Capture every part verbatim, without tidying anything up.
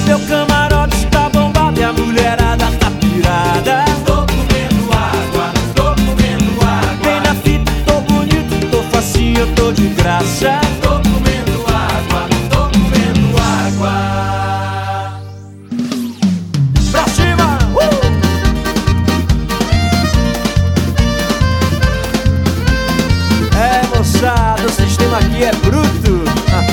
Meu camarote está bombado e a mulherada tá pirada. Tô comendo água, tô comendo água. Bem na fita, tô bonito, tô facinho, eu tô de graça. Tô comendo água, tô comendo água. Pra cima! Uh! É, moçada, o sistema aqui é bruto.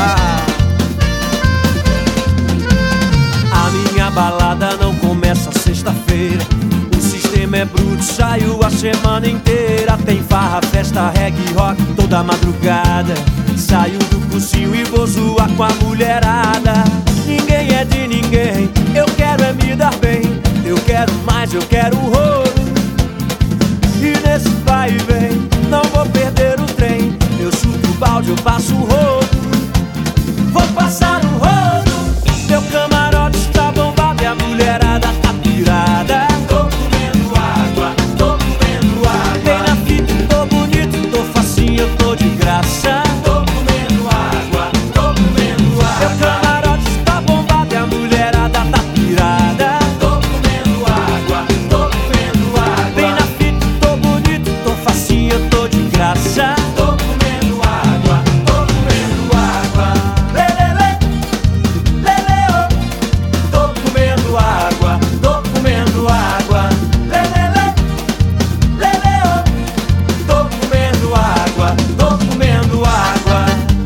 A minha balada não começa sexta-feira. O sistema é bruto, saio a semana inteira. Tem farra, festa, reggae, rock toda madrugada. Saio do cursinho e vou zoar com a mulherada. Ninguém é de ninguém, eu quero é me dar bem. Eu quero mais, eu quero rolo. E nesse vai e vem, não vou perder o trem. Eu chuto o balde, eu passo o rodo. Vou passar o rodo. Meu camarote está bombado e a mulherada tá pirada. Tô comendo água, tô comendo Bem água. na fita, tô bonito, tô facinho, eu tô de graça. Tô comendo água, tô comendo Meu água. camarote está bombado e a mulherada tá pirada. Tô comendo água, tô comendo Bem na água. fita, tô bonito, tô facinho, eu tô de graça. Tô comendo água, tô comendo água. Lelele, leleo. Tô comendo água, tô comendo água. Lelele, leleo. Tô comendo água, tô comendo água.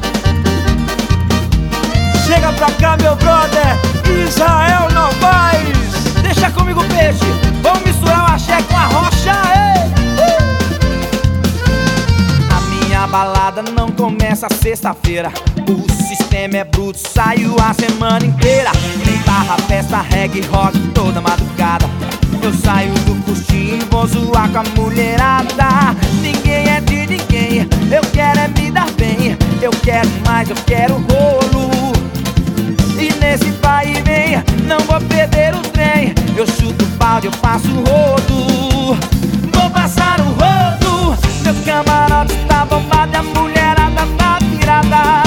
Chega pra cá, meu brother, Israel Novaes. Deixa comigo, peixe. Vamos misturar o axé com a rocha. Ei! Uh! A minha balada não começa sexta-feira. O sistema é bruto, saio a semana inteira. Tem barra, festa, reggae, rock toda madrugada. Eu saio do cursinho e vou zoar com a mulherada. Ninguém é de ninguém, eu quero é me dar bem. Eu quero mais, eu quero rolo. E nesse vai e vem, não vou perder o trem. Eu chuto o balde, eu passo o rodo. Vou passar o rodo. Meu camarote tá bombado e a mulherada tá virada.